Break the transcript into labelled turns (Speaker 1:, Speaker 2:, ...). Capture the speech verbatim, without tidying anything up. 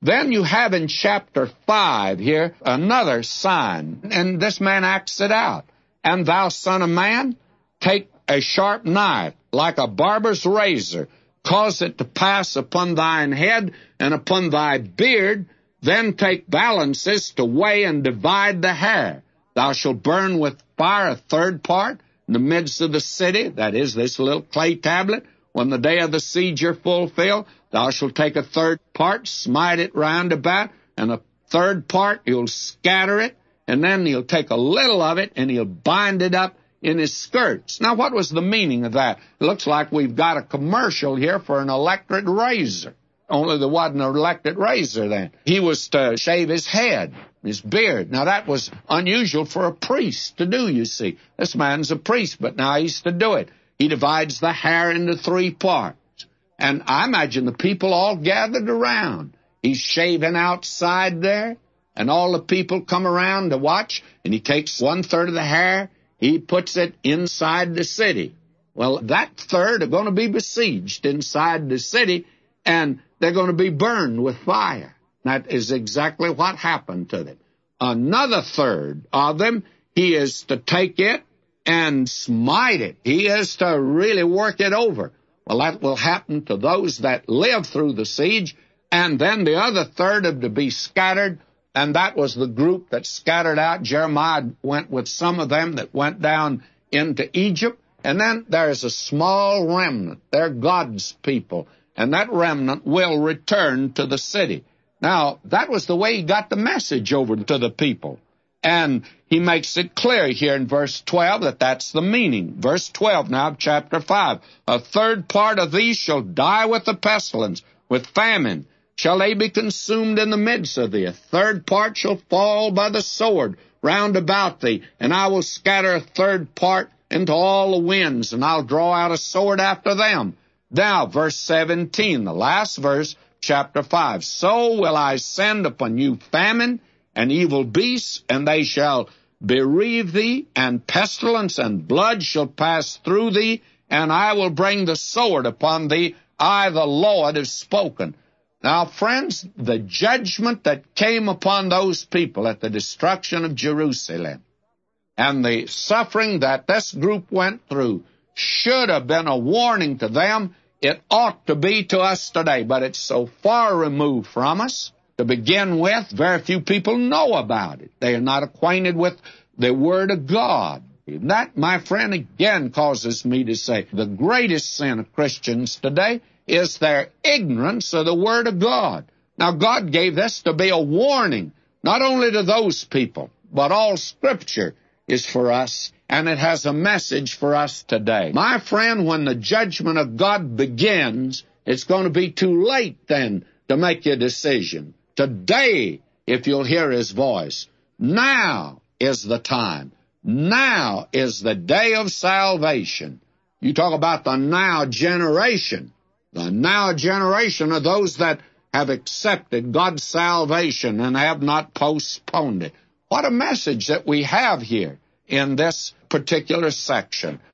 Speaker 1: Then you have in chapter five here another sign, and this man acts it out. And thou, son of man, take a sharp knife, like a barber's razor, cause it to pass upon thine head and upon thy beard, then take balances to weigh and divide the hair. Thou shalt burn with fire a third part in the midst of the city, that is, this little clay tablet. When the day of the siege are fulfilled, thou shalt take a third part, smite it round about, and a third part you'll scatter it, and then he'll take a little of it and he'll bind it up in his skirts. Now, what was the meaning of that? It looks like we've got a commercial here for an electric razor. Only there wasn't an electric razor then. He was to shave his head, his beard. Now, that was unusual for a priest to do, you see. This man's a priest, but now he's to do it. He divides the hair into three parts. And I imagine the people all gathered around. He's shaving outside there, and all the people come around to watch, and he takes one-third of the hair, he puts it inside the city. Well, that third are going to be besieged inside the city, and they're going to be burned with fire. That is exactly what happened to them. Another third of them, he is to take it and smite it. He is to really work it over. Well, that will happen to those that live through the siege, and then the other third are to be scattered, and that was the group that scattered out. Jeremiah went with some of them that went down into Egypt, and then there's a small remnant. They're God's people, and that remnant will return to the city. Now, that was the way he got the message over to the people. And he makes it clear here in verse twelve that that's the meaning. Verse twelve now of chapter five. A third part of these shall die with the pestilence, with famine. Shall they be consumed in the midst of thee? A third part shall fall by the sword round about thee, and I will scatter a third part into all the winds, and I'll draw out a sword after them. Now, verse seventeen, the last verse, chapter five. So will I send upon you famine and evil beasts, and they shall bereave thee, and pestilence and blood shall pass through thee, and I will bring the sword upon thee. I, the Lord, have spoken. Now, friends, the judgment that came upon those people at the destruction of Jerusalem and the suffering that this group went through should have been a warning to them. It ought to be to us today, but it's so far removed from us. To begin with, very few people know about it. They are not acquainted with the Word of God. And that, my friend, again causes me to say the greatest sin of Christians today is their ignorance of the Word of God. Now, God gave this to be a warning, not only to those people, but all Scripture is for us, and it has a message for us today. My friend, when the judgment of God begins, it's going to be too late then to make your decision. Today, if you'll hear His voice, now is the time. Now is the day of salvation. You talk about the now generation. The now generation are those that have accepted God's salvation and have not postponed it. What a message that we have here in this particular section.